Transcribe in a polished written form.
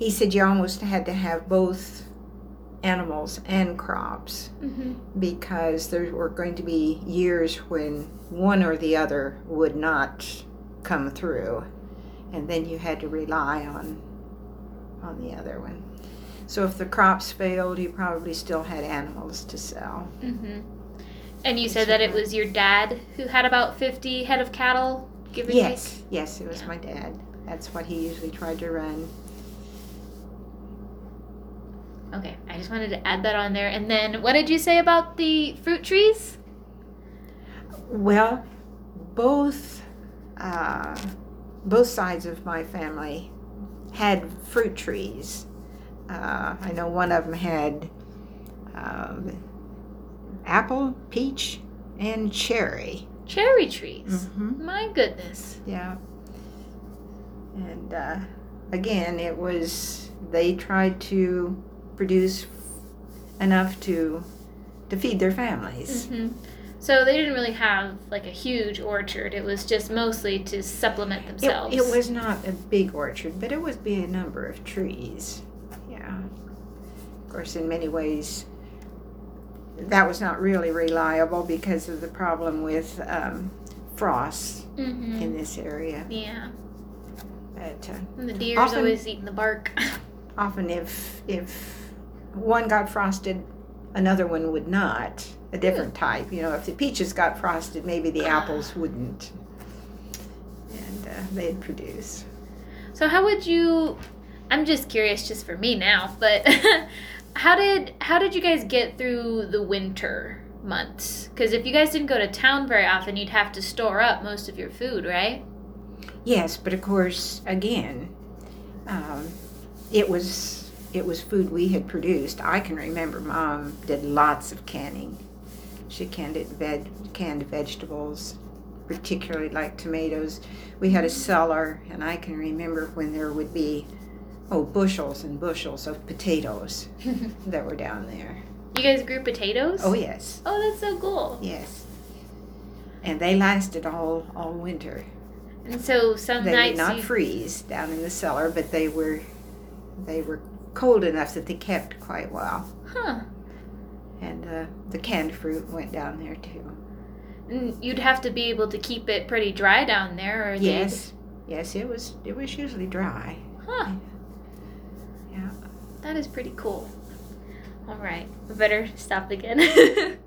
he said you almost had to have both animals and crops because there were going to be years when one or the other would not come through, and then you had to rely on the other one. So if the crops failed, you probably still had animals to sell. And you said that it was your dad who had about 50 head of cattle, give or take? Yes, it was my dad. That's what he usually tried to run. Okay, I just wanted to add that on there. And then what did you say about the fruit trees? Well, both sides of my family had fruit trees. I know one of them had apple, peach, and cherry. Cherry trees. My goodness. Yeah. And again, they tried to produce enough to feed their families. So they didn't really have like a huge orchard. It was just mostly to supplement themselves. It was not a big orchard, but it would be a number of trees. Yeah. Of course, in many ways, that was not really reliable because of the problem with frost in this area. Yeah. But, and the deer's always eating the bark. Often if one got frosted, another one would not. A different type. If the peaches got frosted, maybe the apples wouldn't. And they'd produce. So how would you, I'm just curious just for me now, but how did you guys get through the winter months? Because if you guys didn't go to town very often, you'd have to store up most of your food, right? Yes, but of course, again, it was food we had produced. I can remember Mom did lots of canning. She canned vegetables, particularly like tomatoes. We had a cellar, and I can remember when there would be bushels and bushels of potatoes that were down there. You guys grew potatoes? Oh, yes. Oh, that's so cool. Yes. And they lasted all winter. And so some nights they did not freeze down in the cellar, but they were cold enough that they kept quite well. Huh. And the canned fruit went down there too. And you'd have to be able to keep it pretty dry down there, or yes, it was usually dry. Huh. Yeah. That is pretty cool. All right, we better stop again.